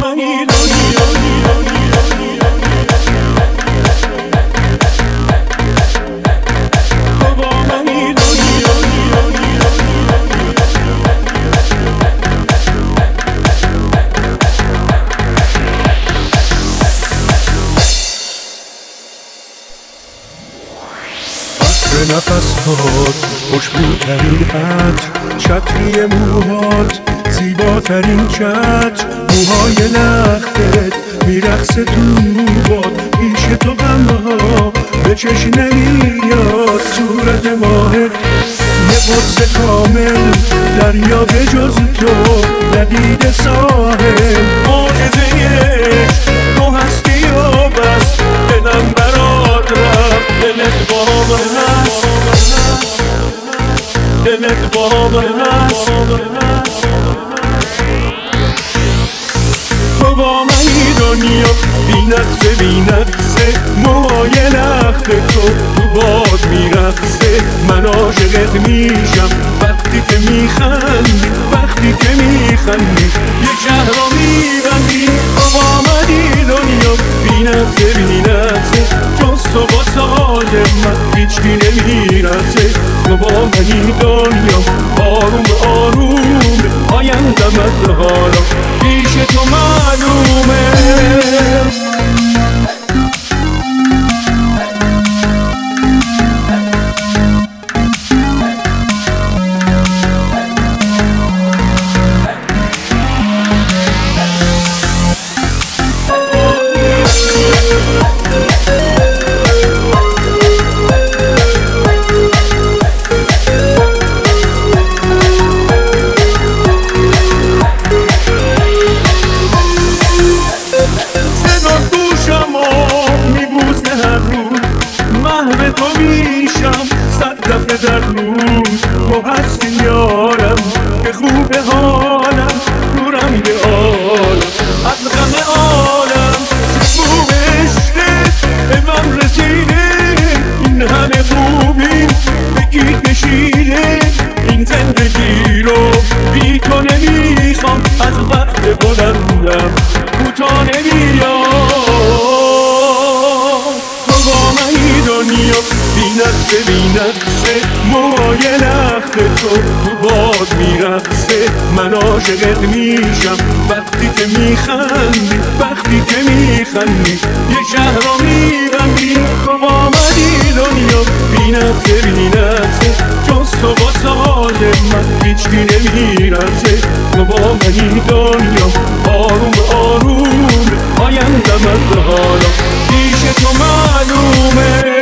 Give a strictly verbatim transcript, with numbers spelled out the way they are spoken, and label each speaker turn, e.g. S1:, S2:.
S1: منی دنیا تو با منی دنیا عطر نفس هات خوشبوترین عطر چتری موهات زیباترین چتر موهای لختت میرقصه تو باد پیش تو غمها به چشم نمیاد صورت ماهت یه قدس کامل دریا به جز تو ندیده ساحل معجزه عشق تو هستی و بس دلم برات رفت دلت با من هست دلت با من هست تو با منی دنیا بینقصه بینقصه موهای لخت تو تو باد میرقصه من عاشقت میشم وقتی که میخندی وقتی که میخندی یه شهر رو میبندی تو با منی دنیا بینقصه بینقصه جز تو با سال من هیچکی نمیرسه تو با منی دنیا آروم آروم آیندم از حالا پیش تو معلومه محو تو میشم صد دفعه در روز تو هستی یارم که خوب حالم دورم یه عالم از غم عالم چشمو عشقت به من رسیده این همه خوبی بگی کشیده این زندگی رو بی تو نمیخوام از وقت بلندم کوتاه نمیام دنیا بینقصه بینقصه موهای لخت تو تو باد میرقصه من عاشقت میشم وقتی که میخندی وقتی که میخندی یه شهر رو میبندی تو با منی دنیا بینقصه بینقصه جز تو با سال من هیچکی نمیرسه تو با منی دنیا آروم آروم آیندم از حالا پیش تو معلومه